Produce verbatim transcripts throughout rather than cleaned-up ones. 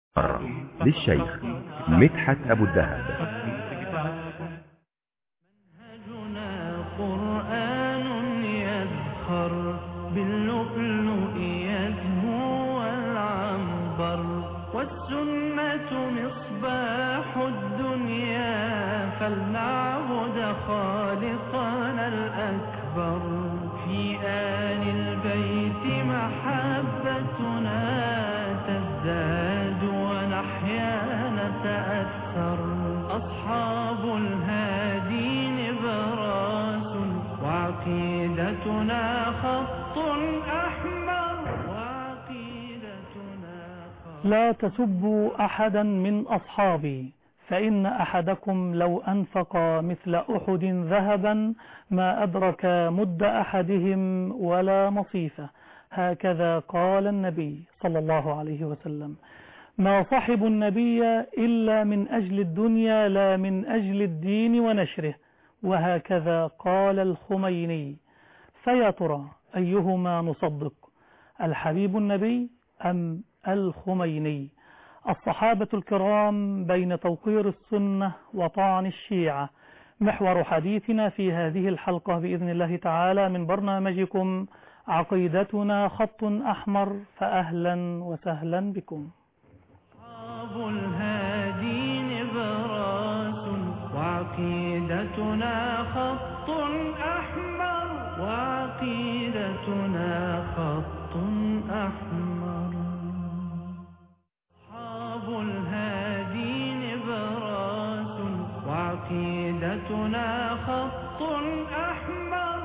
للشيخ مدحت أبو الدهب. منهجنا قرآن يزخر باللؤلؤ يزهو والعنبر، والسنة مصباح الدنيا، فلنعبد خالقنا الأكبر. في آل البيت محبتنا تزداد ونحيا نتأثر، أصحاب الهادي نبراس وعقيدتنا خط أحمر، وعقيدتنا خط. لا تسبوا أحدا من أصحابي، فإن أحدكم لو أنفق مثل أحد ذهبا ما أدرك مد أحدهم ولا نصيفه. هكذا قال النبي صلى الله عليه وسلم: ما صحب النبي إلا من أجل الدنيا لا من أجل الدين ونشره. وهكذا قال الخميني. فيا ترى أيهما نصدق، الحبيب النبي أم الخميني؟ الصحابة الكرام بين توقير السنة وطعن الشيعة، محور حديثنا في هذه الحلقة بإذن الله تعالى من برنامجكم عقيدتنا خط أحمر، فأهلا وسهلا بكم. أصحاب الهادي نبراس وعقيدتنا خط أحمر، وعقيدتنا خط أحمر. أصحاب الهادي نبراس وعقيدتنا خط أحمر،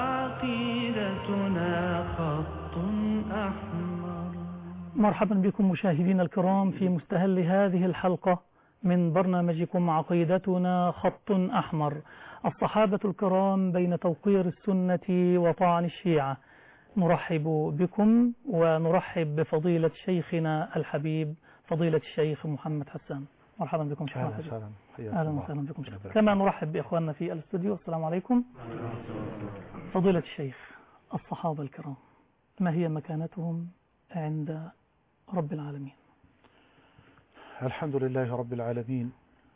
وعقيدتنا خط أحمر. مرحبا بكم مشاهدينا الكرام في مستهل هذه الحلقة من برنامجكم عقيدتنا خط أحمر. الصحابة الكرام بين توقير السنة وطعن الشيعة. نرحب بكم ونرحب بفضيلة شيخنا الحبيب فضيلة الشيخ محمد حسان. مرحبا بكم شيخ محمد. أهلا وسهلا بكم شيخ. كما نرحب بإخواننا في الاستوديو. السلام عليكم. فضيلة الشيخ، الصحابة الكرام ما هي مكانتهم عند رب العالمين؟ الحمد لله رب العالمين،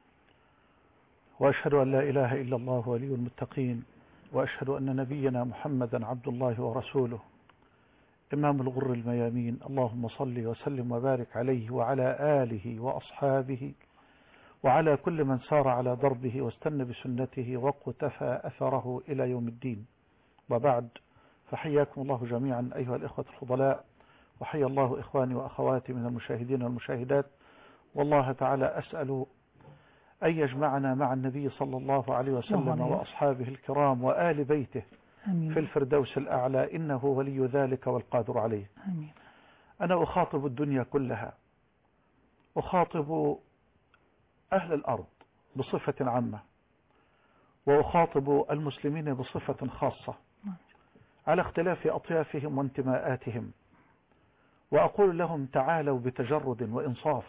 وأشهد أن لا إله إلا الله ولي المتقين، وأشهد أن نبينا محمدا عبد الله ورسوله إمام الغر الميامين. اللهم صل وسلم وبارك عليه وعلى آله وأصحابه وعلى كل من سار على دربه واستنى بسنته واقتفى أثره إلى يوم الدين. وبعد، فحياكم الله جميعا أيها الإخوة الفضلاء، وحيا الله إخواني وأخواتي من المشاهدين والمشاهدات. والله تعالى أسأل أن يجمعنا مع النبي صلى الله عليه وسلم وأصحابه الكرام وآل بيته آمين. في الفردوس الأعلى، إنه ولي ذلك والقادر عليه. آمين. أنا أخاطب الدنيا كلها، أخاطب أهل الأرض بصفة عامة، وأخاطب المسلمين بصفة خاصة على اختلاف أطيافهم وانتماءاتهم، وأقول لهم: تعالوا بتجرد وإنصاف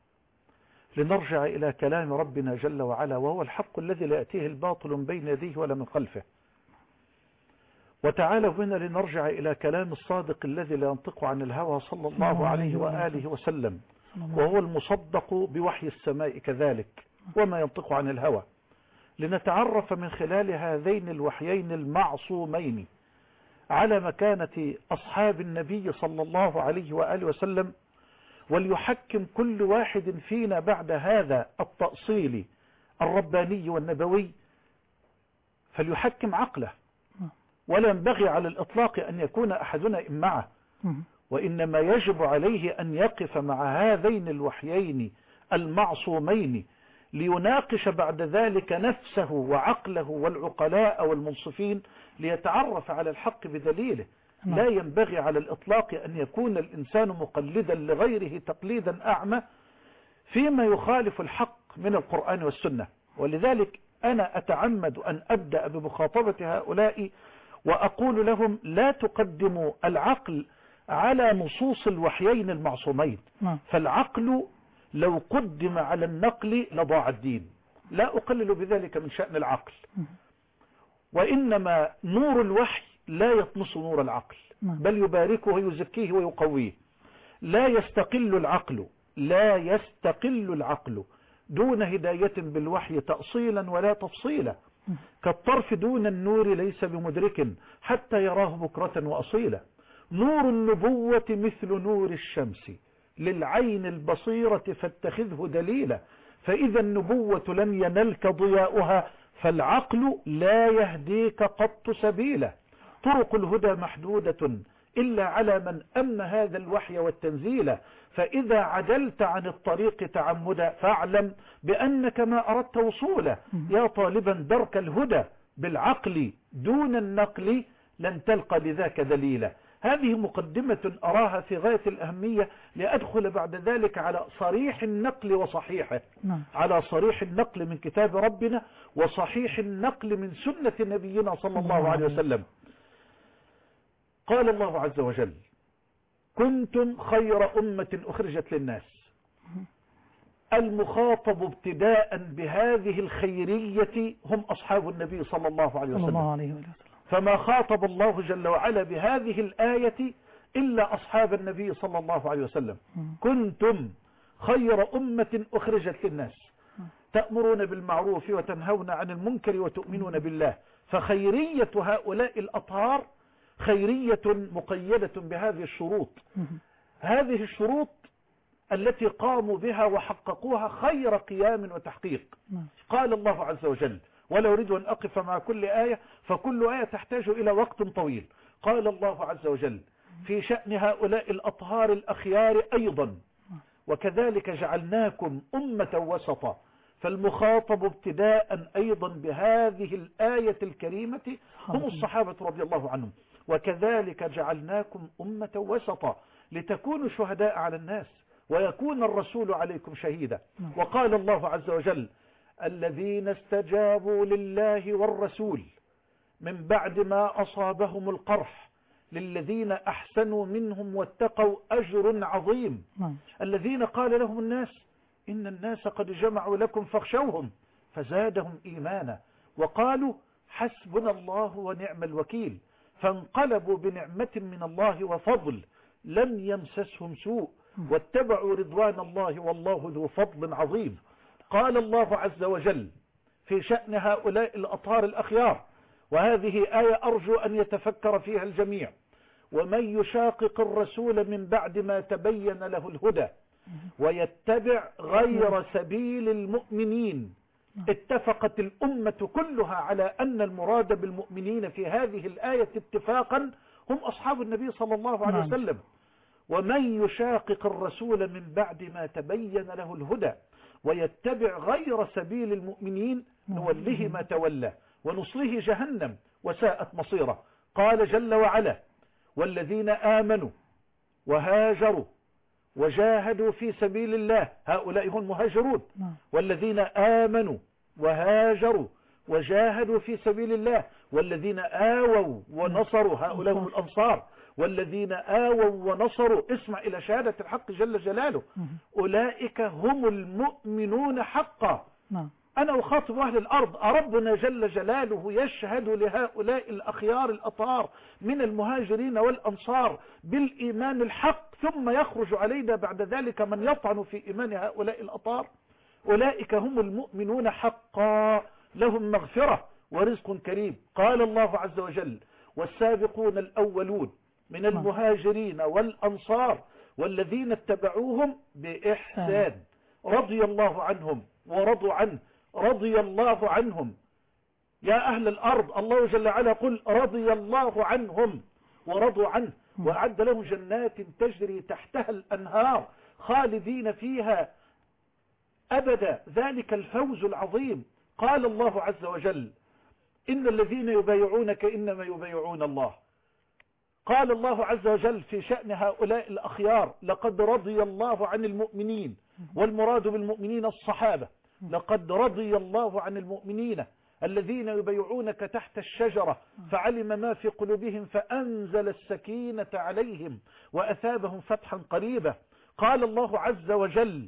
لنرجع إلى كلام ربنا جل وعلا، وهو الحق الذي لا يأتيه الباطل من بين يديه ولا من خلفه. وتعالوا بنا لنرجع إلى كلام الصادق الذي لا ينطق عن الهوى صلى الله عليه وآله وسلم، وهو المصدق بوحي السماء كذلك وما ينطق عن الهوى، لنتعرف من خلال هذين الوحيين المعصومين على مكانة أصحاب النبي صلى الله عليه وآله وسلم. وليحكم كل واحد فينا بعد هذا التأصيل الرباني والنبوي، فليحكم عقله، ولا ينبغي على الإطلاق أن يكون أحدنا إمعه، وإنما يجب عليه أن يقف مع هذين الوحيين المعصومين ليناقش بعد ذلك نفسه وعقله والعقلاء والمنصفين ليتعرف على الحق بدليله. لا ينبغي على الإطلاق أن يكون الإنسان مقلدا لغيره تقليدا أعمى فيما يخالف الحق من القرآن والسنة. ولذلك أنا أتعمد أن أبدأ بمخاطبة هؤلاء وأقول لهم: لا تقدموا العقل على نصوص الوحيين المعصومين، فالعقل لو قدم على النقل لضاع الدين. لا أقلل بذلك من شأن العقل، وإنما نور الوحي لا يطمس نور العقل، بل يباركه ويزكيه ويقويه. لا يستقل العقل لا يستقل العقل دون هداية بالوحي تأصيلا ولا تفصيلا، كالطرف دون النور ليس بمدرك حتى يراه بكرة وأصيلا. نور النبوة مثل نور الشمس للعين البصيرة فاتخذه دليلا، فإذا النبوة لم ينلك ضياؤها فالعقل لا يهديك قط سبيلا. طرق الهدى محدودة إلا على من أمن هذا الوحي والتنزيل، فإذا عدلت عن الطريق تعمدا فاعلم بأنك ما أردت وصولا. يا طالبا درك الهدى بالعقل دون النقل لن تلقى لذاك دليلا. هذه مقدمة أراها في غاية الأهمية لأدخل بعد ذلك على صريح النقل وصحيحه، على صريح النقل من كتاب ربنا وصحيح النقل من سنة نبينا صلى الله عليه وسلم. قال الله عز وجل: كنتم خير أمة أخرجت للناس. المخاطب ابتداء بهذه الخيرية هم أصحاب النبي صلى الله عليه وسلم، فما خاطب الله جل وعلا بهذه الآية إلا أصحاب النبي صلى الله عليه وسلم. كنتم خير أمة أخرجت للناس تأمرون بالمعروف وتنهون عن المنكر وتؤمنون بالله. فخيرية هؤلاء الأطهار خيرية مقيدة بهذه الشروط، هذه الشروط التي قاموا بها وحققوها خير قيام وتحقيق. قال الله عز وجل: ولا أريد أن أقف مع كل آية فكل آية تحتاج إلى وقت طويل. قال الله عز وجل في شأن هؤلاء الأطهار الأخيار أيضا: وكذلك جعلناكم أمة وسطا. فالمخاطب ابتداء أيضا بهذه الآية الكريمة هم الصحابة رضي الله عنهم. وكذلك جعلناكم أمة وسطا لتكونوا شهداء على الناس ويكون الرسول عليكم شهيدا. وقال الله عز وجل: الذين استجابوا لله والرسول من بعد ما أصابهم القرح للذين أحسنوا منهم واتقوا أجر عظيم. الذين قال لهم الناس إن الناس قد جمعوا لكم فاخشوهم فزادهم إيمانا وقالوا حسبنا الله ونعم الوكيل، فانقلبوا بنعمة من الله وفضل لم يمسسهم سوء واتبعوا رضوان الله والله ذو فضل عظيم. قال الله عز وجل في شأن هؤلاء الأطهار الأخيار، وهذه آية أرجو أن يتفكر فيها الجميع: ومن يشاقق الرسول من بعد ما تبين له الهدى ويتبع غير سبيل المؤمنين. اتفقت الأمة كلها على أن المراد بالمؤمنين في هذه الآية اتفاقا هم أصحاب النبي صلى الله عليه وسلم. ومن يشاقق الرسول من بعد ما تبين له الهدى ويتبع غير سبيل المؤمنين نوله ما تولى ونصله جهنم وساءت مصيره. قال جل وعلا: والذين آمنوا وهاجروا وجاهدوا في سبيل الله، هؤلاء هم المهاجرون. والذين آمنوا وهاجروا وجاهدوا في سبيل الله والذين آووا ونصروا، هؤلاء هم الأنصار. والذين آووا ونصروا، اسمع إلى شهادة الحق جل جلاله، أولئك هم المؤمنون حقا. أنا أخاطب أهل الأرض، ربنا جل جلاله يشهد لهؤلاء الأخيار الأطهار من المهاجرين والأنصار بالإيمان الحق، ثم يخرج علينا بعد ذلك من يطعن في إيمان هؤلاء الأطهار. أولئك هم المؤمنون حقا لهم مغفرة ورزق كريم. قال الله عز وجل: والسابقون الأولون من المهاجرين والأنصار والذين اتبعوهم بإحسان رضي الله عنهم ورضوا عنه. رضي الله عنهم. يا أهل الأرض، الله جل وعلا قل رضي الله عنهم ورضوا عنه وأعد لهم جنات تجري تحتها الأنهار خالدين فيها أبدا، ذلك الفوز العظيم. قال الله عز وجل: إن الذين يبايعونك إنما يبايعون الله. قال الله عز وجل في شأن هؤلاء الأخيار: لقد رضي الله عن المؤمنين، والمراد بالمؤمنين الصحابة. لقد رضي الله عن المؤمنين الذين يبايعونك تحت الشجرة فعلم ما في قلوبهم فأنزل السكينة عليهم وأثابهم فتحا قريبا. قال الله عز وجل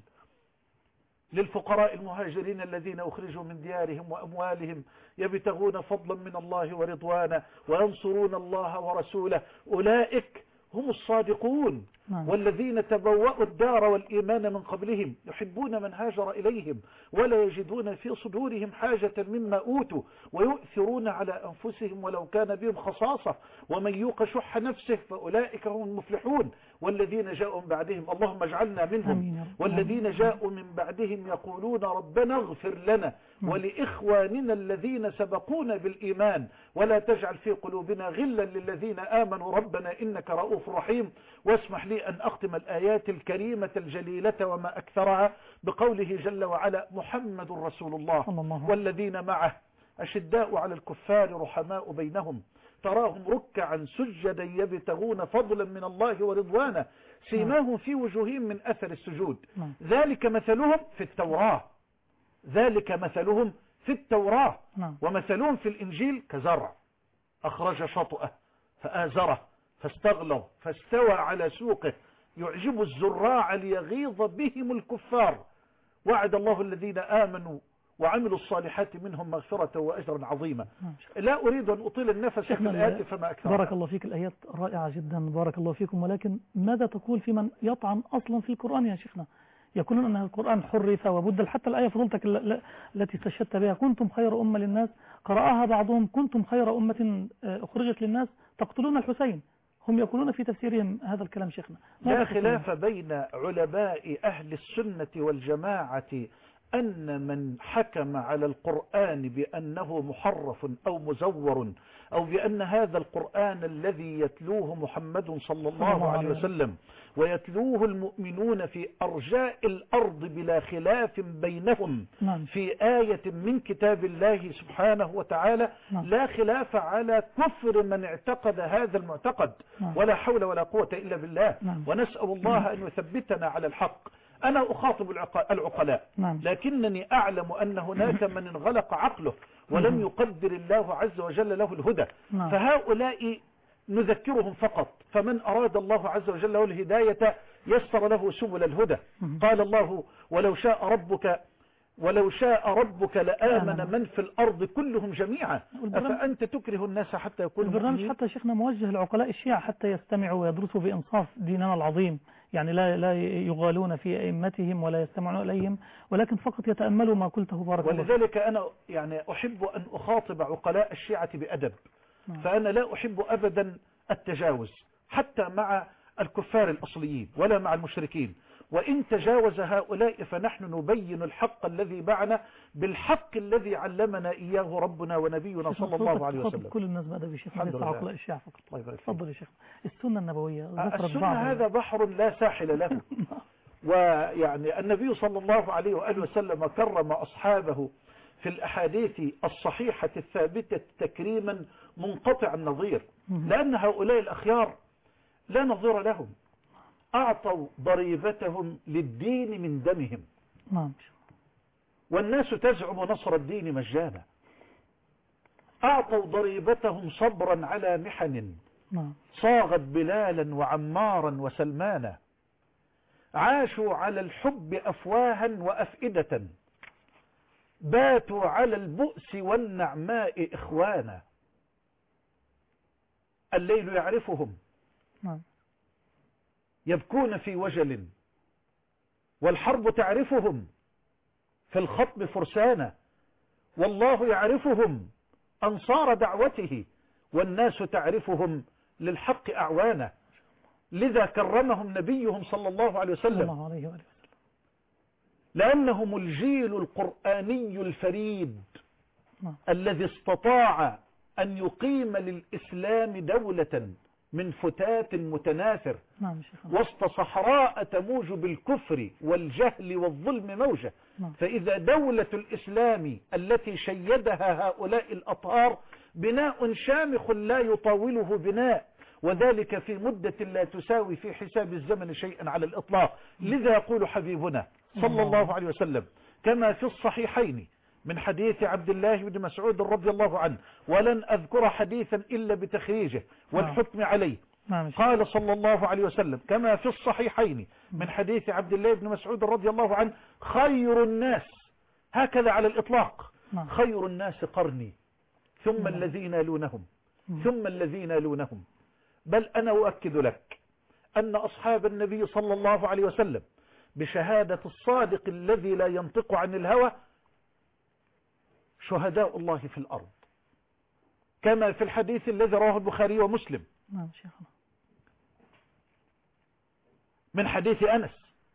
للفقراء المهاجرين الذين أخرجوا من ديارهم وأموالهم يبتغون فضلا من الله ورضوانا وينصرون الله ورسوله: أولئك هم الصادقون. نعم. والذين تبوأوا الدار والإيمان من قبلهم يحبون من هاجر إليهم ولا يجدون في صدورهم حاجة مما أوتوا ويؤثرون على أنفسهم ولو كان بهم خصاصة ومن يوق شح نفسه فأولئك هم المفلحون. والذين جاءوا من بعدهم اللهم اجعلنا منهم. والذين جاءوا من بعدهم يقولون ربنا اغفر لنا ولإخواننا الذين سبقونا بالإيمان ولا تجعل في قلوبنا غلا للذين آمنوا ربنا إنك رؤوف رحيم. واسمح لي أن أختم الآيات الكريمة الجليلة وما أكثرها بقوله جل وعلا محمد رسول الله والذين معه أشداء على الكفار رحماء بينهم تراهم ركعا سجدا يبتغون فضلا من الله ورضوانا سيماهم في وجوههم من أثر السجود ذلك مثلهم في التوراة ذلك مثلهم في التوراة ومثلهم في الإنجيل كزرع أخرج شطأه فآزره فاستغلظ فاستوى على سوقه يعجب الزراع ليغيظ بهم الكفار وعد الله الذين آمنوا وعملوا الصالحات منهم مغفرة وأجرا عظيما. لا أريد أن أطيل النفس في الآيات فما أكثر. بارك الله فيك، الآيات رائعة جدا بارك الله فيكم. ولكن ماذا تقول في من يطعن أصلا في القرآن يا شيخنا؟ يقولون أن القرآن حرف وبدل، حتى الآية فضلتك التي استشهدت بها كنتم خير أمة للناس قرأها بعضهم كنتم خير أمة أخرجت للناس تقتلون الحسين. هم يقولون في تفسيرهم هذا الكلام شيخنا. لا خلاف بين علماء أهل السنة والجماعة أن من حكم على القرآن بأنه محرف أو مزور أو بأن هذا القرآن الذي يتلوه محمد صلى الله عليه وسلم ويتلوه المؤمنون في أرجاء الأرض بلا خلاف بينهم في آية من كتاب الله سبحانه وتعالى لا خلاف على كفر من اعتقد هذا المعتقد ولا حول ولا قوة إلا بالله. ونسأل الله أن يثبتنا على الحق. أنا أخاطب العقلاء لكنني أعلم أن هناك من انغلق عقله ولم يقدر الله عز وجل له الهدى فهؤلاء نذكرهم فقط. فمن أراد الله عز وجل له الهداية يسر له سبل الهدى. قال الله ولو شاء ربك ولو شاء ربك لآمن من في الأرض كلهم جميعا أفأنت تكره الناس حتى يكونوا البرنامج مؤمنين. حتى شيخنا موجه لعقلاء الشيعة حتى يستمعوا ويدرسوا بإنصاف ديننا العظيم، يعني لا لا يغالون في أئمتهم ولا يستمعون إليهم ولكن فقط يتأملوا ما قلته بارك الله. ولذلك أنا يعني أحب أن أخاطب عقلاء الشيعة بأدب. فأنا لا أحب أبدا التجاوز حتى مع الكفار الأصليين ولا مع المشركين، وإن تجاوز هؤلاء فنحن نبين الحق الذي معنا بالحق الذي علمنا إياه ربنا ونبينا صلى الله عليه وسلم. كل الناس بدأ بشيخ ليس عقلاء الشيعة فقط. تفضل يا شيخ. السنة النبوية السنة هذا بحر لا ساحل له. ويعني النبي صلى الله عليه وآله وسلم كرم أصحابه في الأحاديث الصحيحة الثابتة تكريما منقطع النظير لأن هؤلاء الأخيار لا نظير لهم. أعطوا ضريبتهم للدين من دمهم والناس تزعم نصر الدين مجانا. أعطوا ضريبتهم صبرا على محن صاغت بلالا وعمارا وسلمانا. عاشوا على الحب أفواها وأفئدة باتوا على البؤس والنعماء إخوانا. الليل يعرفهم يبكون في وجل والحرب تعرفهم في الخطب فرسانا. والله يعرفهم أنصار دعوته والناس تعرفهم للحق أعوانا. لذا كرمهم نبيهم صلى الله عليه وسلم لأنهم الجيل القرآني الفريد الذي استطاع أن يقيم للإسلام دولة من فتات متناثر وسط صحراء تموج بالكفر والجهل والظلم موجة. فإذا دولة الإسلام التي شيدها هؤلاء الأطهار بناء شامخ لا يطاوله بناء وذلك في مدة لا تساوي في حساب الزمن شيئا على الإطلاق. لذا يقول حبيبنا صلى الله عليه وسلم كما في الصحيحين من حديث عبد الله بن مسعود رضي الله عنه ولن أذكر حديثا إلا بتخريجه والحكم عليه. قال صلى الله عليه وسلم كما في الصحيحين من حديث عبد الله بن مسعود رضي الله عنه خير الناس هكذا على الإطلاق خير الناس قرني ثم الذين يلونهم ثم الذين يلونهم. بل أنا أؤكد لك أن أصحاب النبي صلى الله عليه وسلم بشهادة الصادق الذي لا ينطق عن الهوى شهداء الله في الأرض، كما في الحديث الذي رواه البخاري ومسلم نعم شيخنا من حديث أنس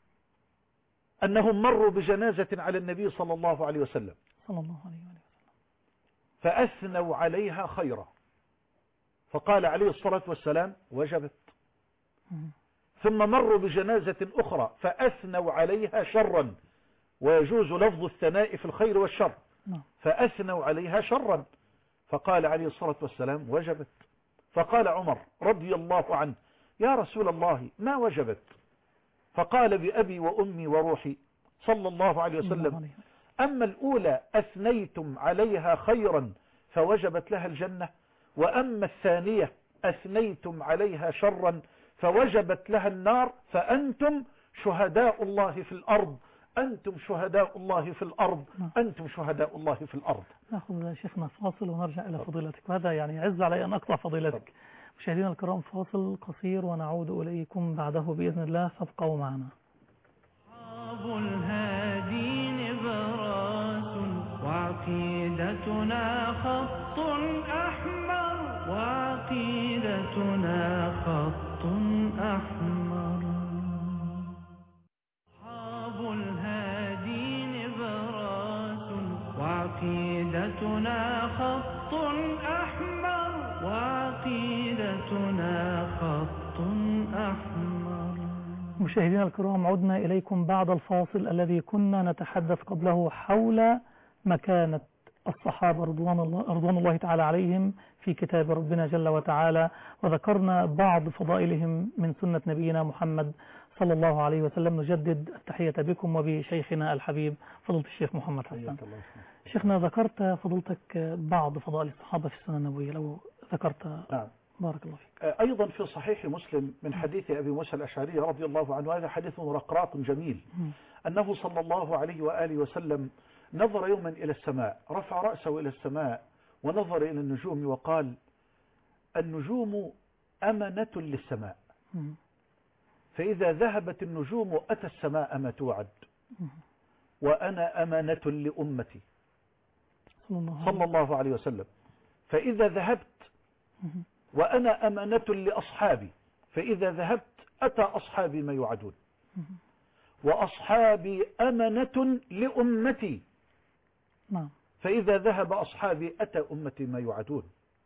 أنهم مروا بجنازة على النبي صلى الله عليه وسلم صلى الله عليه وسلم فأثنوا عليها خيرا، فقال عليه الصلاة والسلام وجبت. ثم مروا بجنازة أخرى فأثنوا عليها شرا، ويجوز لفظ الثناء في الخير والشر، فأثنوا عليها شرا، فقال عليه الصلاة والسلام وجبت. فقال عمر رضي الله عنه يا رسول الله ما وجبت؟ فقال بأبي وأمي وروحي صلى الله عليه وسلم أما الأولى أثنيتم عليها خيرا فوجبت لها الجنة، وأما الثانية أثنيتم عليها شرا فوجبت لها النار، فأنتم شهداء الله في الأرض، أنتم شهداء الله في الأرض، أنتم شهداء الله في الأرض. نأخذ شيخنا فاصل ونرجع إلى فضيلتك، وهذا يعني يعز علي أن أقطع فضيلتك. مشاهدينا الكرام فاصل قصير ونعود إليكم بعده بإذن الله، فابقوا معنا. أصحاب الهادي نبراس وعقيدتنا خط أحمر، وعقيدتنا خط أحمر. أصحاب الهادي نبراس وعقيدتنا خط أحمر، وعقيدتنا خط أحمر. مشاهدينا الكرام عدنا إليكم بعد الفاصل الذي كنا نتحدث قبله حول مكانة الصحابة رضوان الله, رضوان الله تعالى عليهم في كتاب ربنا جل وتعالى، وذكرنا بعض فضائلهم من سنة نبينا محمد صلى الله عليه وسلم. نجدد التحية بكم وبشيخنا الحبيب فضيلة الشيخ محمد حسن. شيخنا ذكرت فضيلتك بعض فضائل الصحابة في السنة النبوية، لو ذكرت. نعم. بارك الله فيك. أيضا في صحيح مسلم من حديث أبي موسى الأشعري رضي الله عنه، هذا حديث رقراق جميل، أنه صلى الله عليه وآله وسلم نظر يوما إلى السماء، رفع رأسه إلى السماء ونظر إلى النجوم وقال النجوم أمنة للسماء، فإذا ذهبت النجوم أتى السماء ما توعد، وأنا أمانة لأمتي صلى الله عليه وسلم، فإذا ذهبت وأنا أمانة لأصحابي، فإذا ذهبت أتى أصحابي ما يوعدون، وأصحابي أمانة لأمتي، فإذا ذهب أصحابي أتى أمتي ما يوعدون.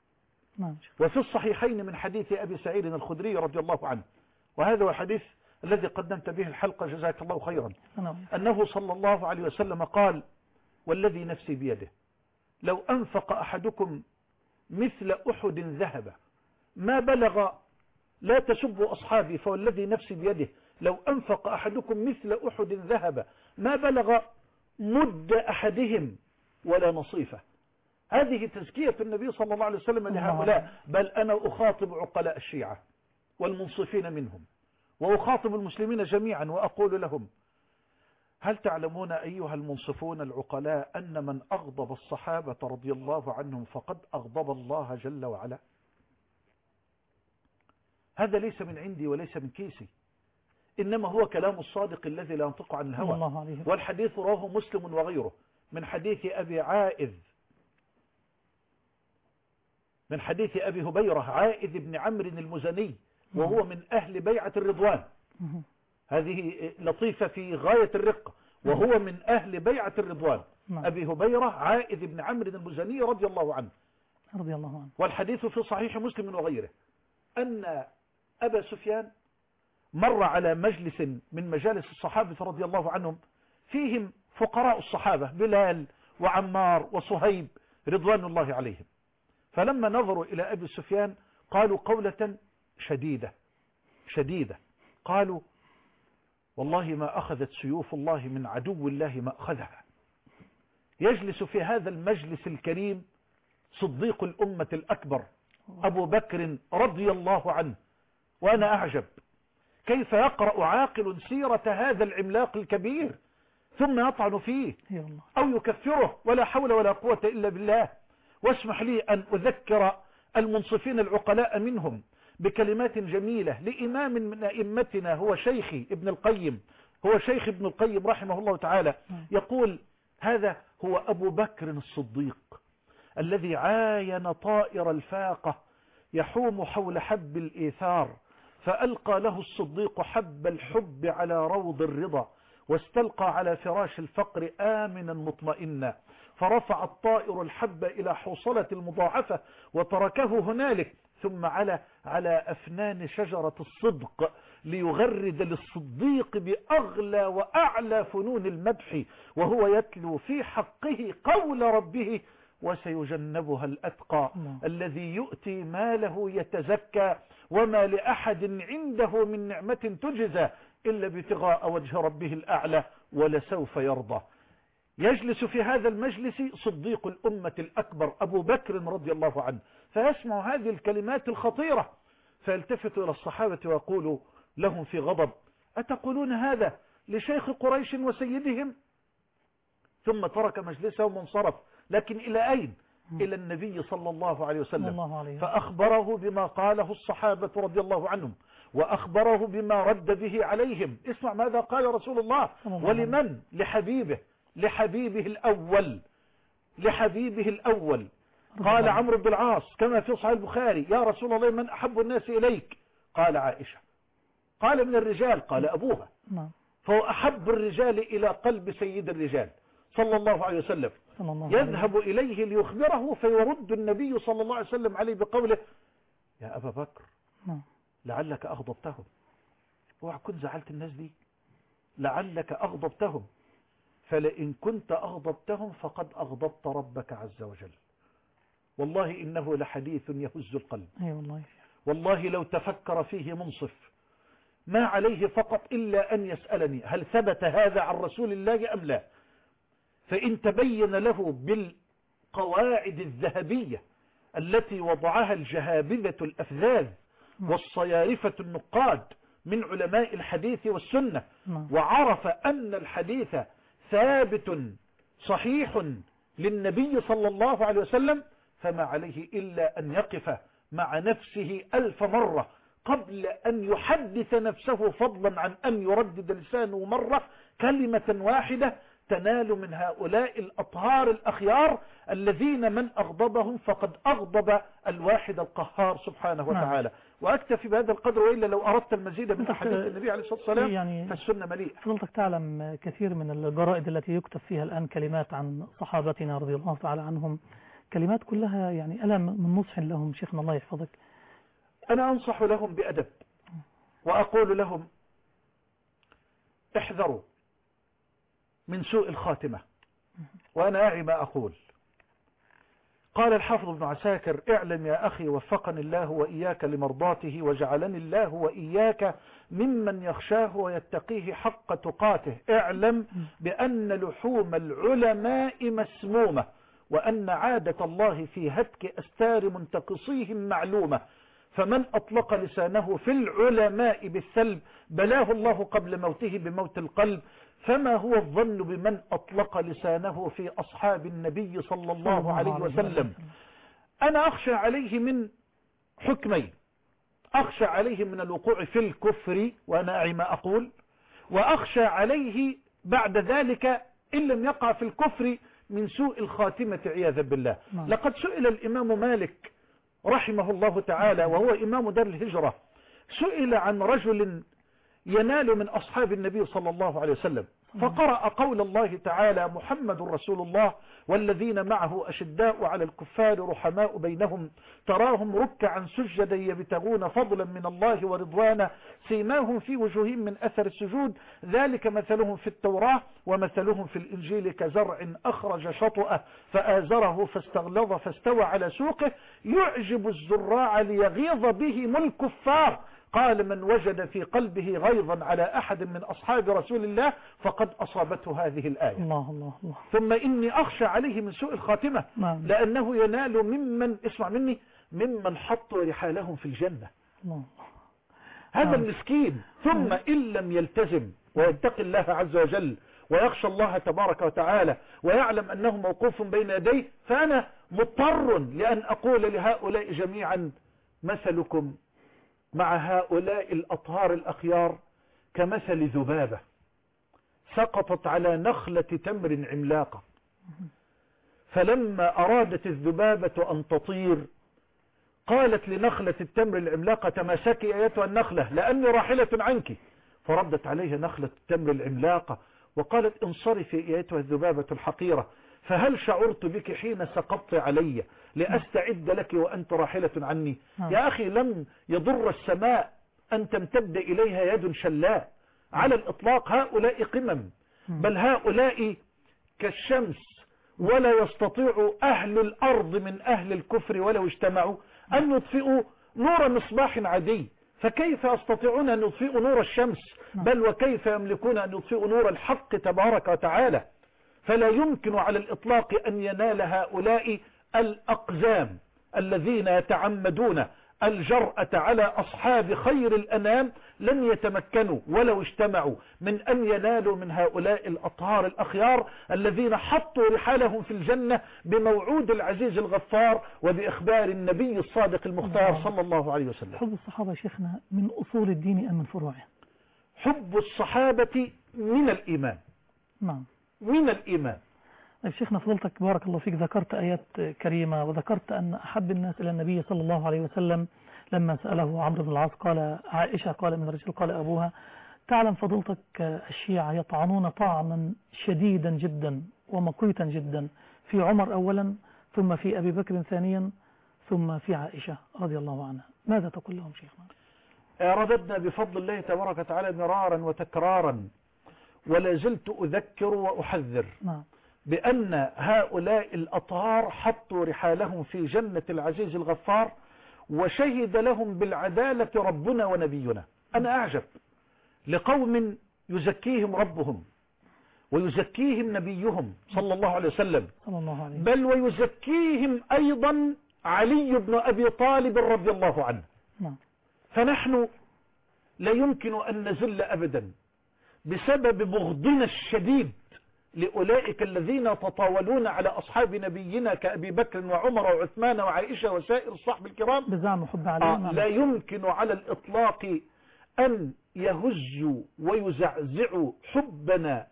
وفي الصحيحين من حديث أبي سعيد الخدري رضي الله عنه، وهذا هو الحديث الذي قدمت به الحلقة جزاك الله خيرا، أنه صلى الله عليه وسلم قال والذي نفسي بيده لو أنفق أحدكم مثل أحد ذهب ما بلغ، لا تسبوا أصحابي، فوالذي نفسي بيده لو أنفق أحدكم مثل أحد ذهب ما بلغ مد أحدهم ولا نصيفه. هذه تزكية النبي صلى الله عليه وسلم لهؤلاء، بل أنا أخاطب عقلاء الشيعة والمنصفين منهم، وأخاطب المسلمين جميعا وأقول لهم هل تعلمون أيها المنصفون العقلاء أن من أغضب الصحابة رضي الله عنهم فقد أغضب الله جل وعلا؟ هذا ليس من عندي وليس من كيسي، إنما هو كلام الصادق الذي لا ينطق عن الهوى، والحديث رواه مسلم وغيره من حديث أبي عائذ، من حديث أبي هبيرة عائذ بن عمرو المزني، وهو من أهل بيعة الرضوان، هذه لطيفة في غاية الرقة، وهو من أهل بيعة الرضوان. أبي هبيرة عائذ بن عمرو المزني رضي الله عنه رضي الله عنه. والحديث في صحيح مسلم وغيره أن أبا سفيان مر على مجلس من مجالس الصحابة رضي الله عنهم فيهم فقراء الصحابة بلال وعمار وصهيب رضوان الله عليهم، فلما نظروا إلى أبي سفيان قالوا قولة شديدة شديدة، قالوا والله ما أخذت سيوف الله من عدو الله ما أخذها. يجلس في هذا المجلس الكريم صديق الأمة الأكبر أبو بكر رضي الله عنه، وأنا أعجب كيف يقرأ عاقل سيرة هذا العملاق الكبير ثم يطعن فيه أو يكفره، ولا حول ولا قوة إلا بالله. واسمح لي أن أذكر المنصفين العقلاء منهم بكلمات جميلة لإمام من أئمتنا هو شيخي ابن القيم، هو شيخ ابن القيم رحمه الله تعالى، يقول هذا هو أبو بكر الصديق الذي عاين طائر الفاقة يحوم حول حب الإيثار، فألقى له الصديق حب الحب على روض الرضا، واستلقى على فراش الفقر آمنا مطمئنا، فرفع الطائر الحب إلى حوصلة المضاعفة وتركه هنالك، ثم على على أفنان شجرة الصدق ليغرد للصديق بأغلى وأعلى فنون المدح، وهو يتلو في حقه قول ربه وسيجنبها الأتقى الذي يؤتي ماله يتزكى وما لأحد عنده من نعمة تجزى إلا ابتغاء وجه ربه الأعلى ولسوف يرضى. يجلس في هذا المجلس صديق الأمة الأكبر أبو بكر رضي الله عنه، فيسمع هذه الكلمات الخطيرة فيلتفت إلى الصحابة ويقول لهم في غضب أتقولون هذا لشيخ قريش وسيدهم؟ ثم ترك مجلسه وانصرف، لكن إلى أين؟ إلى النبي صلى الله عليه وسلم، فأخبره بما قاله الصحابة رضي الله عنهم، وأخبره بما رد به عليهم. اسمع ماذا قال رسول الله، ولمن؟ لحبيبه، لحبيبه الأول، لحبيبه الأول. قال عمرو بن العاص كما في صحيح البخاري يا رسول الله من أحب الناس إليك؟ قال عائشة. قال من الرجال؟ قال أبوها. فهو أحب الرجال إلى قلب سيد الرجال صلى الله عليه وسلم. يذهب إليه ليخبره فيرد النبي صلى الله عليه وسلم عليه بقوله يا أبا بكر لعلك أغضبتهم، اوعى كنت زعلت الناس دي، لعلك أغضبتهم، فلئن كنت أغضبتهم فقد أغضبت ربك عز وجل، والله إنه لحديث يهز القلب. أي والله. والله لو تفكر فيه منصف ما عليه فقط إلا أن يسألني هل ثبت هذا عن رسول الله أم لا، فإن تبين له بالقواعد الذهبية التي وضعها الجهابذة الأفذاذ والصيارفة النقاد من علماء الحديث والسنة، وعرف أن الحديث ثابت صحيح للنبي صلى الله عليه وسلم، فما عليه إلا أن يقف مع نفسه ألف مرة قبل أن يحدث نفسه، فضلا عن أن يردد لسانه مرة كلمة واحدة تنال من هؤلاء الأطهار الأخيار الذين من أغضبهم فقد أغضب الواحد القهار سبحانه وتعالى. وأكتفي بهذا القدر، وإلا لو أردت المزيد من حديث النبي عليه الصلاة والسلام يعني فالسنة مليئة. فضلتك تعلم كثير من الجرائد التي يكتب فيها الآن كلمات عن صحابتنا رضي الله تعالى عنهم، كلمات كلها يعني ألم من نصح لهم. شيخنا الله يحفظك، أنا أنصح لهم بأدب وأقول لهم احذروا من سوء الخاتمة، وأنا أعي ما أقول. قال الحافظ ابن عساكر اعلم يا أخي وفقني الله وإياك لمرضاته وجعلني الله وإياك ممن يخشاه ويتقيه حق تقاته، اعلم بأن لحوم العلماء مسمومة، وأن عادة الله في هتك أستار منتقصيهم معلومة، فمن أطلق لسانه في العلماء بالسلب بلاه الله قبل موته بموت القلب، فما هو الظن بمن أطلق لسانه في أصحاب النبي صلى الله عليه وسلم. أنا أخشى عليه من حكمين، أخشى عليه من الوقوع في الكفر وأنا أعي ما أقول، وأخشى عليه بعد ذلك إن لم يقع في الكفر من سوء الخاتمة عياذا بالله. لقد سئل الإمام مالك رحمه الله تعالى وهو إمام دار الهجرة، سئل عن رجل ينال من أصحاب النبي صلى الله عليه وسلم، فقرأ قول الله تعالى محمد رسول الله والذين معه أشداء على الكفار رحماء بينهم تراهم ركعا سجدا يبتغون فضلا من الله ورضوانا سيماهم في وجوههم من أثر السجود ذلك مثلهم في التوراة ومثلهم في الإنجيل كزرع أخرج شطأه فآزره فاستغلظ فاستوى على سوقه يعجب الزراع ليغيظ بهم الكفار. قال من وجد في قلبه غيظا على أحد من أصحاب رسول الله فقد أصابته هذه الآية. الله الله الله. ثم إني أخشى عليه من سوء الخاتمة نعم. لأنه ينال ممن اسمع مني ممن حطوا رحالهم في الجنة. الله. هذا نعم. المسكين ثم إن لم يلتزم ويتقي الله عز وجل ويخشى الله تبارك وتعالى ويعلم أنه موقوف بين يديه، فأنا مضطر لأن أقول لهؤلاء جميعا مثلكم مع هؤلاء الأطهار الأخيار كمثل ذبابة سقطت على نخلة تمر عملاقة، فلما أرادت الذبابة أن تطير قالت لنخلة التمر العملاقة تماسكي أيتها النخلة لأني راحلة عنك، فردت عليها نخلة التمر العملاقة وقالت انصرفي أيتها الذبابة الحقيرة، فهل شعرت بك حين سقطت علي لأستعد لك وأنت راحلة عني؟ يا أخي لم يضر السماء أن تمتد إليها يد شلاء على الإطلاق، هؤلاء قمم، بل هؤلاء كالشمس، ولا يستطيع أهل الأرض من أهل الكفر ولو اجتمعوا أن يطفئوا نور مصباح عادي، فكيف يستطيعون أن يطفئوا نور الشمس؟ بل وكيف يملكون أن يطفئوا نور الحق تبارك وتعالى؟ فلا يمكن على الإطلاق أن ينال هؤلاء الأقزام الذين يتعمدون الجرأة على أصحاب خير الأنام، لن يتمكنوا ولو اجتمعوا من أن ينالوا من هؤلاء الأطهار الأخيار الذين حطوا رحالهم في الجنة بموعود العزيز الغفار وبإخبار النبي الصادق المختار صلى الله عليه وسلم. حب الصحابة شيخنا من أصول الدين أم من فروعه؟ حب الصحابة من الإيمان. نعم من الإيمان. طيب شيخنا فضلتك بارك الله فيك ذكرت آيات كريمة، وذكرت أن أحب الناس إلى النبي صلى الله عليه وسلم لما سأله عمرو بن العاص قال عائشة، قال من الرجل، قال أبوها. تعلم فضلتك الشيعة يطعنون طعنا شديدا جدا ومقيتا جدا في عمر أولا، ثم في أبي بكر ثانيا، ثم في عائشة رضي الله عنها، ماذا تقول لهم شيخنا؟ رددنا بفضل الله تبارك وتعالى مرارا وتكرارا، ولا زلت أذكر وأحذر نعم. بأن هؤلاء الأطهار حطوا رحالهم في جنة العزيز الغفار، وشهد لهم بالعدالة ربنا ونبينا. أنا أعجب لقوم يزكيهم ربهم ويزكيهم نبيهم صلى الله عليه وسلم، صلى الله عليه. بل ويزكيهم أيضا علي بن أبي طالب رضي الله عنه. نعم. فنحن لا يمكن أن نزل أبدا بسبب بغضنا الشديد لأولئك الذين تطاولون على أصحاب نبينا كأبي بكر وعمر وعثمان وعائشة وسائر الصحب الكرام بزعم حب عليهم. آه لا يمكن على الإطلاق أن يهزوا ويزعزعوا حبنا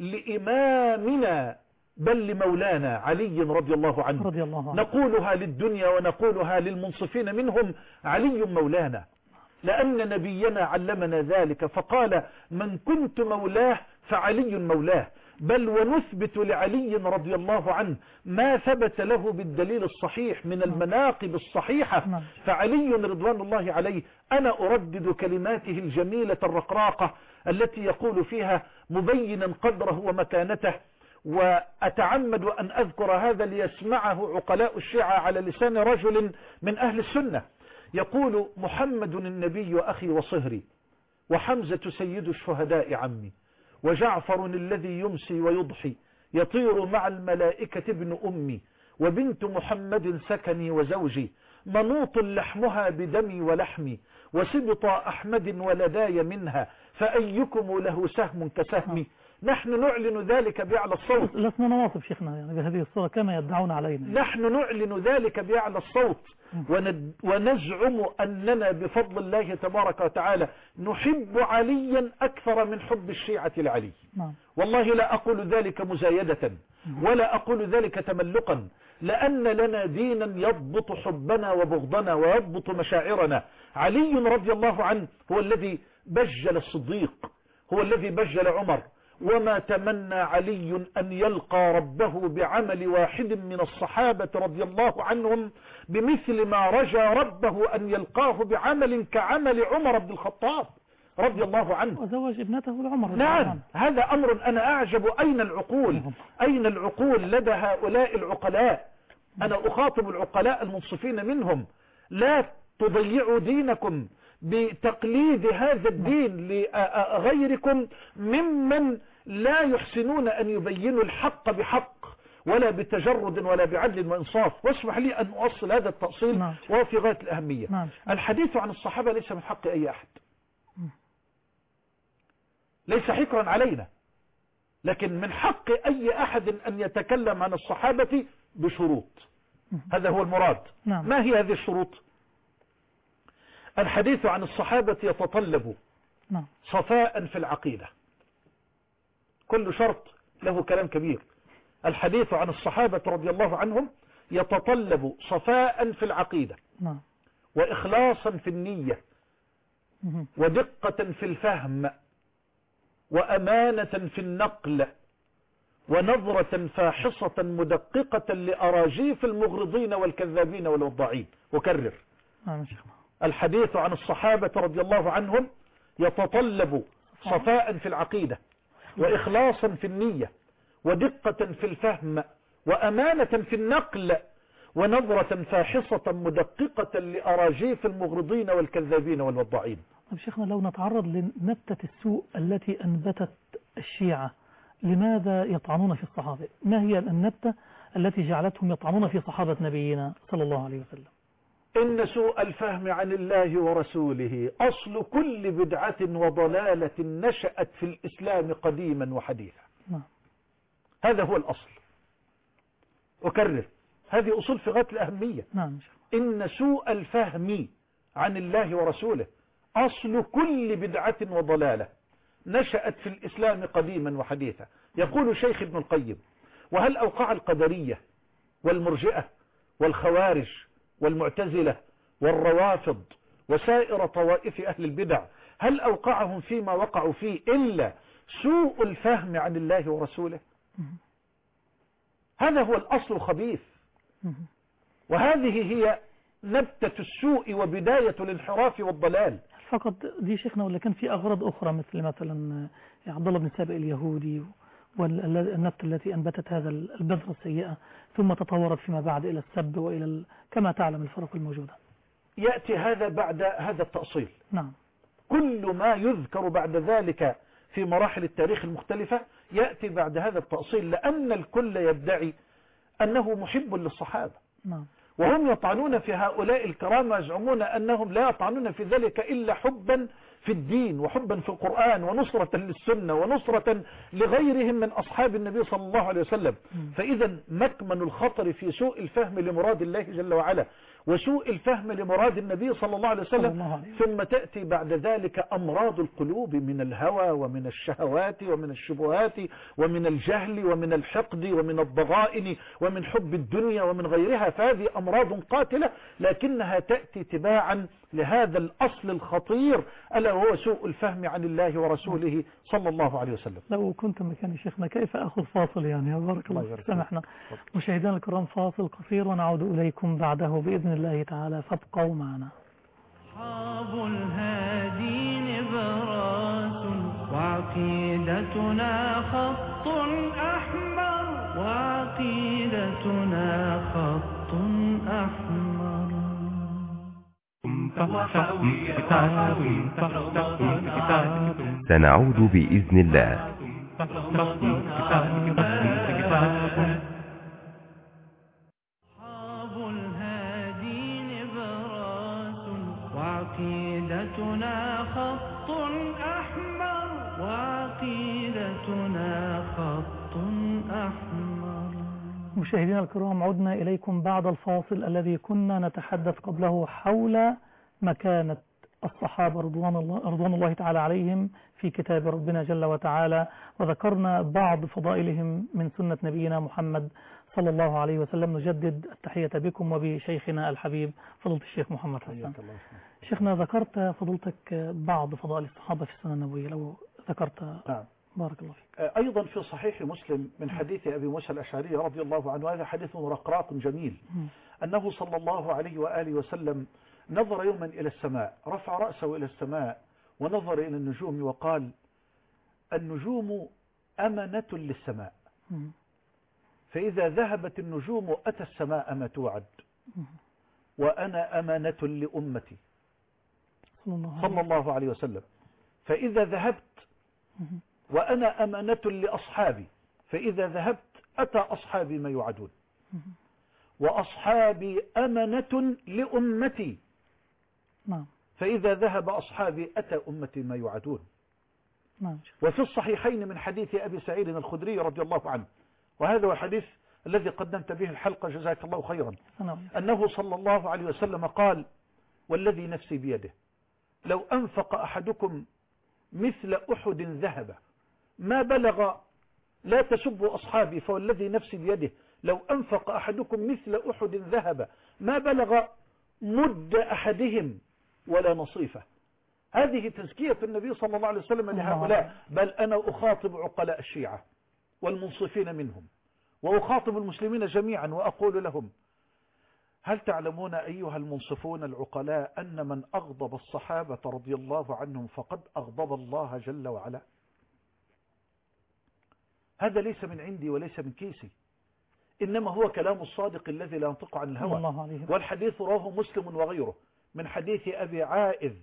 لإمامنا بل لمولانا علي رضي الله عنه. رضي الله عنه. نقولها للدنيا ونقولها للمنصفين منهم، علي مولانا، لأن نبينا علمنا ذلك فقال من كنت مولاه فعلي مولاه، بل ونثبت لعلي رضي الله عنه ما ثبت له بالدليل الصحيح من المناقب الصحيحة، فعلي رضوان الله عليه أنا أردد كلماته الجميلة الرقراقة التي يقول فيها مبينا قدره ومكانته، وأتعمد أن أذكر هذا ليسمعه عقلاء الشيعة على لسان رجل من أهل السنة. يقول محمد النبي أخي وصهري، وحمزة سيد الشهداء عمي، وجعفر الذي يمسي ويضحي يطير مع الملائكة ابن أمي، وبنت محمد سكني وزوجي، منوط لحمها بدمي ولحمي، وسبط أحمد ولداي منها، فأيكم له سهم كسهمي. نحن نعلن ذلك بأعلى الصوت. لسنا نواصف شيخنا يعني بهذه الصورة كما يدعون علينا. نحن نعلن ذلك بأعلى الصوت ونزعم أننا بفضل الله تبارك وتعالى نحب عليا أكثر من حب الشيعة لعلي. والله لا أقول ذلك مزايدة ولا أقول ذلك تملقا، لأن لنا دينا يضبط حبنا وبغضنا ويضبط مشاعرنا. علي رضي الله عنه هو الذي بجل الصديق، هو الذي بجل عمر، وما تمنى علي أن يلقى ربه بعمل واحد من الصحابة رضي الله عنهم بمثل ما رجى ربه أن يلقاه بعمل كعمل عمر بن الخطاب رضي الله عنه، وزوج ابنته لعمر. نعم، هذا أمر أنا أعجب. أين العقول؟ أين العقول لدى هؤلاء العقلاء؟ أنا أخاطب العقلاء المنصفين منهم، لا تضيعوا دينكم بتقليد هذا الدين لغيركم ممن لا يحسنون أن يبينوا الحق بحق ولا بتجرد ولا بعدل وإنصاف. واسمح لي أن أوصل هذا التأصيل نعم. وهو في غاية الأهمية. نعم. الحديث عن الصحابة ليس من حق أي أحد، ليس حكرا علينا، لكن من حق أي أحد أن يتكلم عن الصحابة بشروط. هذا هو المراد. نعم. ما هي هذه الشروط؟ الحديث عن الصحابة يتطلب نعم. صفاء في العقيدة، كل شرط له كلام كبير. الحديث عن الصحابة رضي الله عنهم يتطلب صفاء في العقيدة، نعم. وإخلاصا في النية، مهم. ودقة في الفهم، وأمانة في النقل، ونظرة فاحصة مدققة لأراجيف المغرضين والكذابين والوضاعين. وكرر. نعم شيخنا. الحديث عن الصحابة رضي الله عنهم يتطلب صفاء في العقيدة، وإخلاصا في النية، ودقة في الفهم، وأمانة في النقل، ونظرة فاحصة مدققة لأراجيف المغرضين والكذابين والوضاعين. طيب شيخنا، لو نتعرض لنبتة السوء التي أنبتت الشيعة، لماذا يطعنون في الصحابة؟ ما هي النبتة التي جعلتهم يطعنون في صحابة نبينا صلى الله عليه وسلم؟ إن سوء الفهم عن الله ورسوله أصل كل بدعة وضلالة نشأت في الإسلام قديما وحديثا. نعم. هذا هو الأصل. أكرر، هذه أصول في غاية الأهمية. نعم. إن سوء الفهم عن الله ورسوله أصل كل بدعة وضلالة نشأت في الإسلام قديما وحديثا. يقول شيخ ابن القيم: وهل أوقع القدرية والمرجئة والخوارج والمعتزلة والروافض وسائر طوائف أهل البدع، هل أوقعهم فيما وقعوا فيه إلا سوء الفهم عن الله ورسوله؟ هذا هو الأصل الخبيث، وهذه هي نبتة السوء وبداية الانحراف والضلال. فقط دي شيخنا، ولا كان في أغراض أخرى مثل مثلا عبد الله بن سابئ اليهودي والنبتة التي أنبتت هذا البذرة السيئة ثم تطورت فيما بعد إلى السب وإلى ال... كما تعلم الفرق الموجودة؟ يأتي هذا بعد هذا التأصيل. نعم. كل ما يذكر بعد ذلك في مراحل التاريخ المختلفة يأتي بعد هذا التأصيل، لأن الكل يدعي أنه محب للصحابة. نعم. وهم يطعنون في هؤلاء الكرام ويزعمون أنهم لا يطعنون في ذلك إلا حبا في الدين وحبا في القرآن ونصرة للسنة ونصرة لغيرهم من أصحاب النبي صلى الله عليه وسلم. فإذا مكمن الخطر في سوء الفهم لمراد الله جل وعلا وسوء الفهم لمراد النبي صلى الله عليه وسلم. ثم تأتي بعد ذلك أمراض القلوب من الهوى ومن الشهوات ومن الشبهات ومن الجهل ومن الحقد ومن الضغائن ومن حب الدنيا ومن غيرها. فهذه أمراض قاتلة، لكنها تأتي تباعا لهذا الأصل الخطير ألا وهو سوء الفهم عن الله ورسوله صلى الله عليه وسلم. لو كنت مكان شيخنا كيف أخذ فاصل؟ يعني بارك الله فيك. سامحنا مشاهدينا الكرام، فاصل قصير ونعود إليكم بعده بإذن الله تعالى، فابقوا معنا. أصحاب الهادي نبراس وعقيدتنا خط أحمر، وعقيدتنا خط أحمر. سنعود بإذن الله. أصحاب الهادي نبراس وعقيدتنا خط أحمر، وعقيدتنا خط أحمر. مشاهدينا الكرام، عدنا إليكم بعد الفاصل الذي كنا نتحدث قبله حول مكانة الصحابة رضوان الله, رضوان الله تعالى عليهم في كتاب ربنا جل وتعالى، وذكرنا بعض فضائلهم من سنة نبينا محمد صلى الله عليه وسلم. نجدد التحية بكم وبشيخنا الحبيب فضيلة الشيخ محمد حسن. شيخنا، ذكرت فضيلتك بعض فضائل الصحابة في السنة النبوية، لو ذكرت. نعم. بارك الله فيك. أيضا في صحيح مسلم من حديث أبي موسى الأشعري رضي الله عنه، هذا حديث رقراق جميل، أنه صلى الله عليه وآله وسلم نظر يوما إلى السماء، رفع رأسه إلى السماء ونظر إلى النجوم وقال: النجوم أمنة للسماء، فإذا ذهبت النجوم أتى السماء ما توعد، وأنا أمانة لأمتي صلى الله عليه وسلم، فإذا ذهبت وأنا أمانة لأصحابي، فإذا ذهبت أتى أصحابي ما يوعدون، وأصحابي أمانة لأمتي، فإذا ذهب أصحابي أتى أمتي ما يوعدون. وفي الصحيحين من حديث أبي سعيد الخدري رضي الله عنه، وهذا هو الحديث الذي قدمت به الحلقة جزاك الله خيرا، أنه صلى الله عليه وسلم قال: والذي نفسي بيده لو أنفق أحدكم مثل أحد ذهب ما بلغ، لا تسبوا أصحابي فوالذي نفسي بيده، لو أنفق أحدكم مثل أحد ذهب ما بلغ مد أحدهم ولا نصيفه. هذه تزكية النبي صلى الله عليه وسلم لهؤلاء. بل أنا أخاطب عقلاء الشيعة والمنصفين منهم، وأخاطب المسلمين جميعا وأقول لهم: هل تعلمون أيها المنصفون العقلاء أن من أغضب الصحابة رضي الله عنهم فقد أغضب الله جل وعلا؟ هذا ليس من عندي وليس من كيسي، إنما هو كلام الصادق الذي لا ينطق عن الهوى. والحديث رواه مسلم وغيره من حديث أبي عائذ،